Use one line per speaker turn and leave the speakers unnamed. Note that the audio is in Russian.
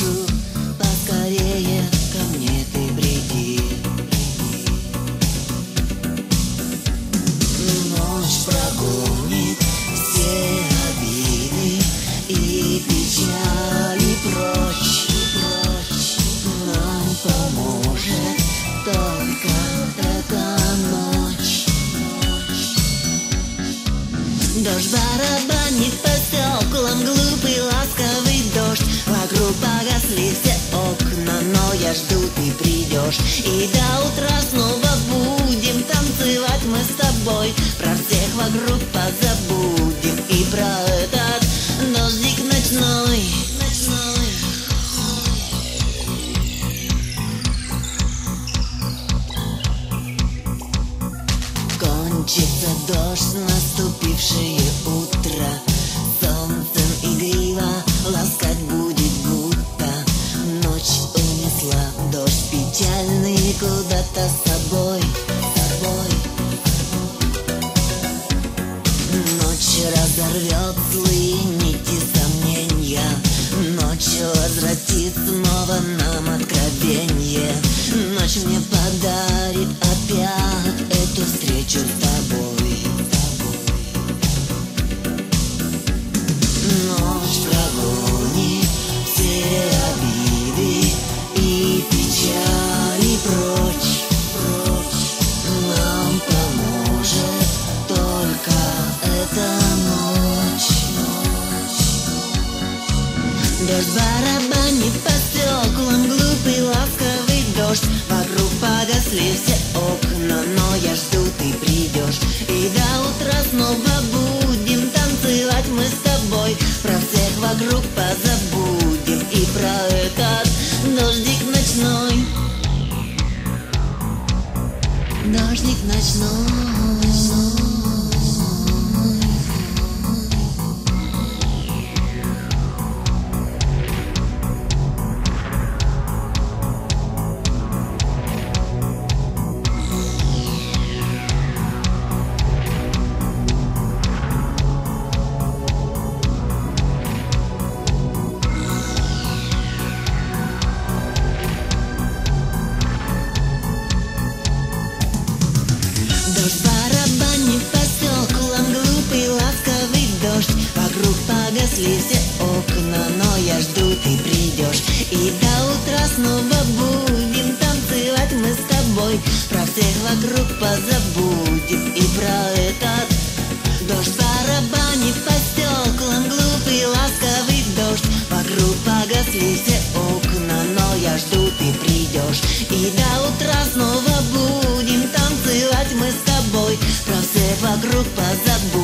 прошу, поскорее ко мне ты приди. Ночь прогонит все обиды и печали прочь. Нам поможет только эта ночь. Дождь барабанит по стеклам, глупый ласковый дождь. Вокруг погасли все окна, но я жду, ты придешь. И до утра снова будем танцевать мы с тобой. Про всех вокруг позабудем и про этот дождик ночной. Кончится дождь, наступившее утро. Солнцем игриво ласкать будет будто. Ночь унесла дождь печальный куда-то с собой. Ночь разорвет злые нити сомнения. Ночь возвратит снова нам откровенье. Ночь мне подарит опять эту встречу с тобой. Ночь прогонит все обиды и печали прочь. Нам поможет только эта ночь. Дождь барабанит по стеклам, глупый ласковый дождь. Вокруг погасли все окна, но я жду, ты придешь. И до утра снова будем танцевать мы с тобой. Про всех вокруг позабудем и про этот дождик ночной. Дождик ночной. Дождь барабанит по стеклам, глупый ласковый дождь. Вокруг погасли все окна, но я жду, ты придешь. И до утра снова будем танцевать мы с тобой. Про всех вокруг позабудем и про этот дождь барабанит по стеклам, глупый ласковый дождь. Вокруг погасли все окна, но я жду, ты придешь. И до утра снова будем танцевать мы с тобой. Про всех вокруг позабудем.